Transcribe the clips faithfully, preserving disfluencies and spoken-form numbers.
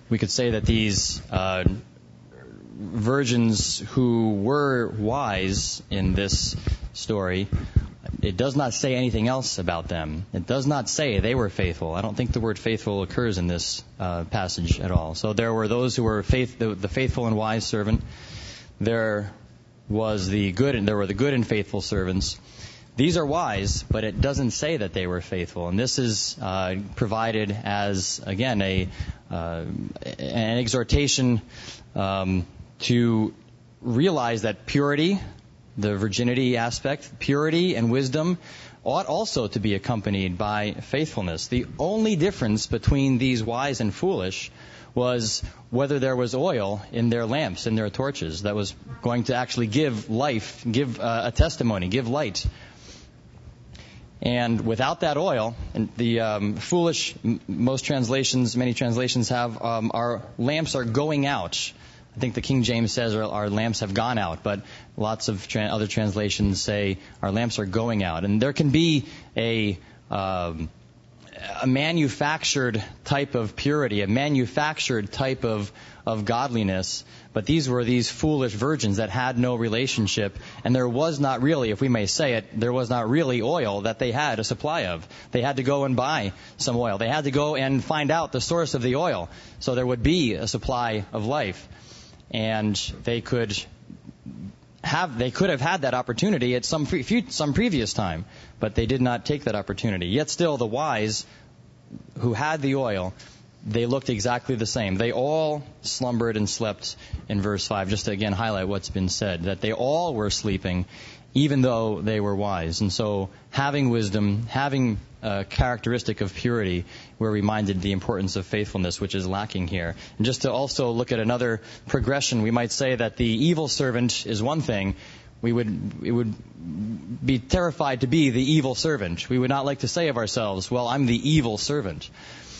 we could say that these uh, virgins who were wise in this story, it does not say anything else about them. It does not say they were faithful. I don't think the word faithful occurs in this uh, passage at all. So there were those who were faith, the, the faithful and wise servant. There was the good, and there were the good and faithful servants. These are wise, but it doesn't say that they were faithful. And this is uh, provided as, again, a uh, an exhortation um, to realize that purity, the virginity aspect, purity and wisdom ought also to be accompanied by faithfulness. The only difference between these wise and foolish was whether there was oil in their lamps, in their torches, that was going to actually give life, give uh, a testimony, give light. And without that oil, and the um, foolish, m- most translations, many translations have, um, our lamps are going out. I think the King James says our, our lamps have gone out, but lots of tra- other translations say our lamps are going out. And there can be a um, a manufactured type of purity, a manufactured type of, of godliness, but these were these foolish virgins that had no relationship, and there was not really, if we may say it, there was not really oil that they had a supply of. They had to go and buy some oil. They had to go and find out the source of the oil, so there would be a supply of life. And they could have, they could have had that opportunity at some pre- some previous time, but they did not take that opportunity. Yet still, the wise who had the oil, they looked exactly the same. They all slumbered and slept in verse five, just to again highlight what's been said, that they all were sleeping, even though they were wise. And so having wisdom, having a characteristic of purity, we're reminded the importance of faithfulness, which is lacking here. And just to also look at another progression, we might say that the evil servant is one thing. We would, it would be terrified to be the evil servant. We would not like to say of ourselves, well, I'm the evil servant.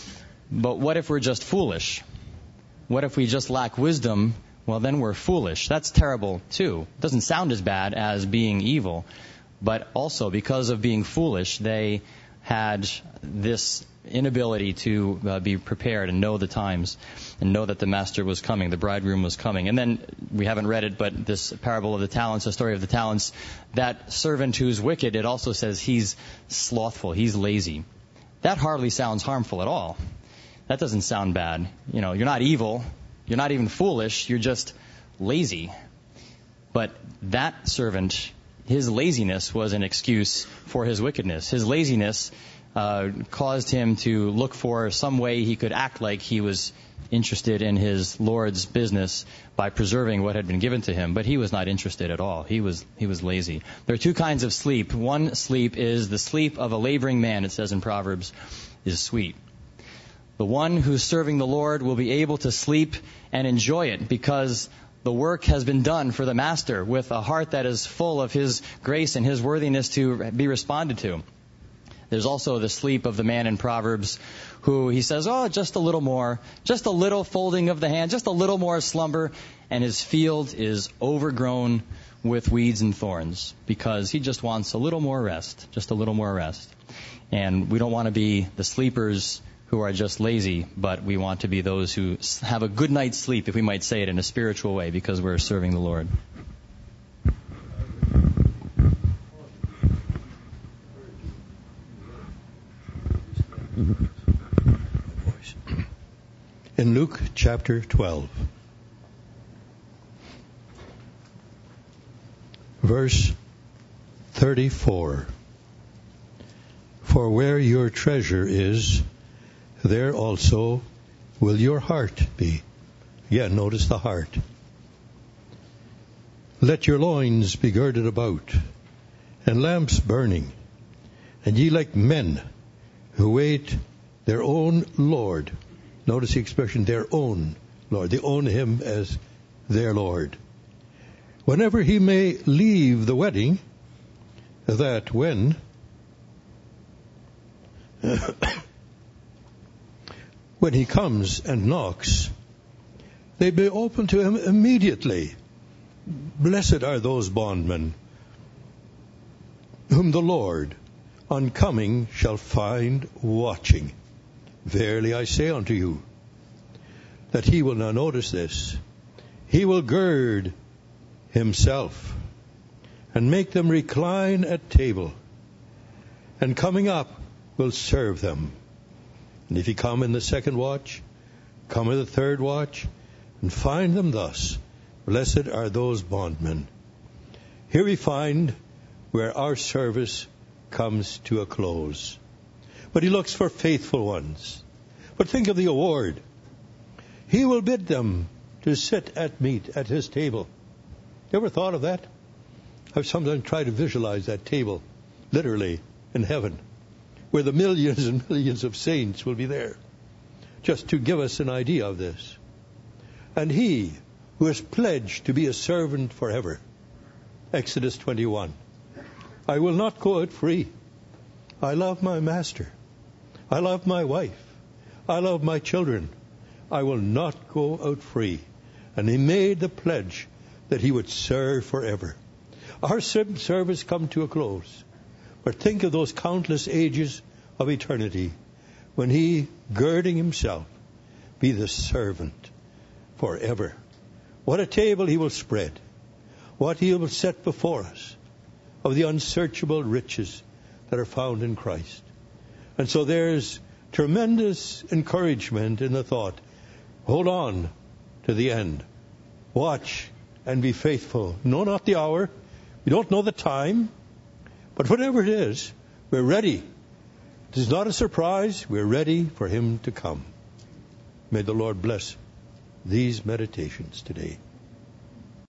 But what if we're just foolish? What if we just lack wisdom? Well, then we're foolish. That's terrible, too. It doesn't sound as bad as being evil. But also, because of being foolish, they had this inability to uh, be prepared and know the times and know that the master was coming, the bridegroom was coming. And then, we haven't read it, but this parable of the talents, the story of the talents, that servant who's wicked, it also says he's slothful, he's lazy. That hardly sounds harmful at all. That doesn't sound bad. You know, you're not evil, you're not even foolish, you're just lazy. But that servant, his laziness was an excuse for his wickedness. His laziness uh, caused him to look for some way he could act like he was interested in his Lord's business by preserving what had been given to him. But he was not interested at all. He was he was lazy. There are two kinds of sleep. One sleep is the sleep of a laboring man, it says in Proverbs, is sweet. The one who's serving the Lord will be able to sleep and enjoy it because the work has been done for the master with a heart that is full of his grace and his worthiness to be responded to. There's also the sleep of the man in Proverbs who he says, oh, just a little more, just a little folding of the hand, just a little more slumber, and his field is overgrown with weeds and thorns because he just wants a little more rest, just a little more rest. And we don't want to be the sleepers who are just lazy, but we want to be those who have a good night's sleep, if we might say it in a spiritual way, because we're serving the Lord. In Luke chapter twelve, verse thirty-four, for where your treasure is, there also will your heart be. Again, notice the heart. Let your loins be girded about, and lamps burning, and ye like men who wait their own Lord. Notice the expression, their own Lord. They own him as their Lord. Whenever he may leave the wedding, that when when he comes and knocks, they be open to him immediately. Blessed are those bondmen whom the Lord on coming shall find watching. Verily I say unto you, that he will, now notice this, he will gird himself and make them recline at table, and coming up will serve them. And if he come in the second watch, come in the third watch, and find them thus, blessed are those bondmen. Here we find where our service comes to a close. But he looks for faithful ones. But think of the award. He will bid them to sit at meat at his table. You ever thought of that? I've sometimes tried to visualize that table, literally, in heaven, where the millions and millions of saints will be there, just to give us an idea of this. And he who has pledged to be a servant forever, Exodus twenty-one, I will not go out free. I love my master. I love my wife. I love my children. I will not go out free. And he made the pledge that he would serve forever. Our service come to a close. But think of those countless ages of eternity when he, girding himself, be the servant forever. What a table he will spread. What he will set before us of the unsearchable riches that are found in Christ. And so there's tremendous encouragement in the thought, hold on to the end. Watch and be faithful. Know not the hour. We don't know the time. But whatever it is, we're ready. It is not a surprise. We're ready for him to come. May the Lord bless these meditations today.